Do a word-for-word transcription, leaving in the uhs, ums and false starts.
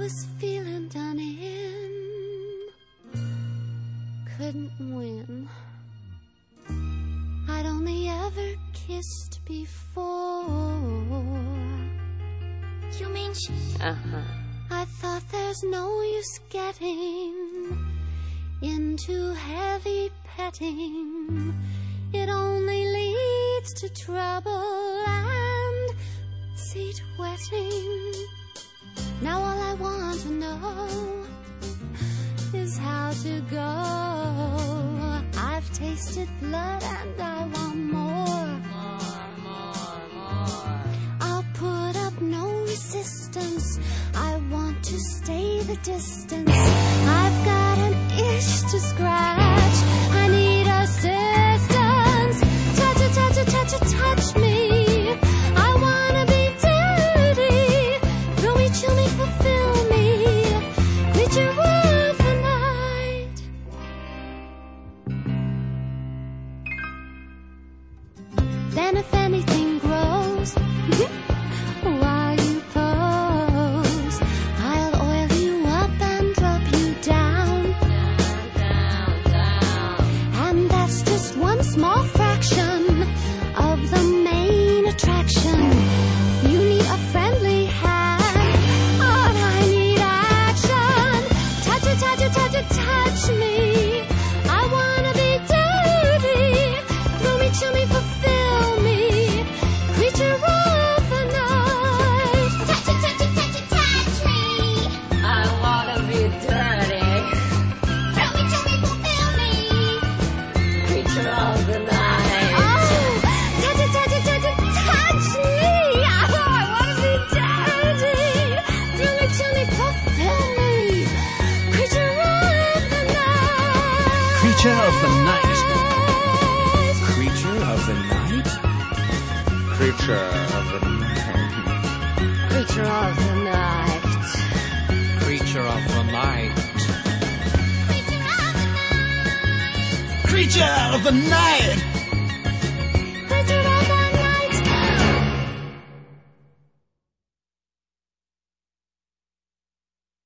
was feeling done in, couldn't win. I'd only ever kissed before. You mean she... Uh-huh. I thought there's no use getting into heavy petting. It only leads to trouble and seat wetting. Now all I want to know is how to go. I've tasted blood and I want more. More, more, more. I'll put up no resistance. I want to stay the distance. I've got an itch to scratch. I need assistance. Touch it, touch it, touch it, touch me. I wanna be dirty. Thrill me, chill me, fulfill me. Creature of the night. Then if anything grows while you pose, I'll oil you up and drop you down. Down, down, down. And that's just one small fraction of the main attraction. You need a friendly hand, but I need action. Touch it, touch it, touch it, touch me. I wanna be dirty. Thrill me, chill me, fulfill me. Creature of the night. Touch it, touch it, touch it, touch me. I wanna be dirty. Thrill me, chill me, fulfill me. Creature of the night. Oh, touch it, touch it, touch it, touch me. Oh, I wanna be dirty. Thrill me, chill me, fulfill me. Creature of the night. Creature of the night. Creature of the night? Creature of the night. Creature of the night. Creature of the night. Creature of the night. Creature of the night.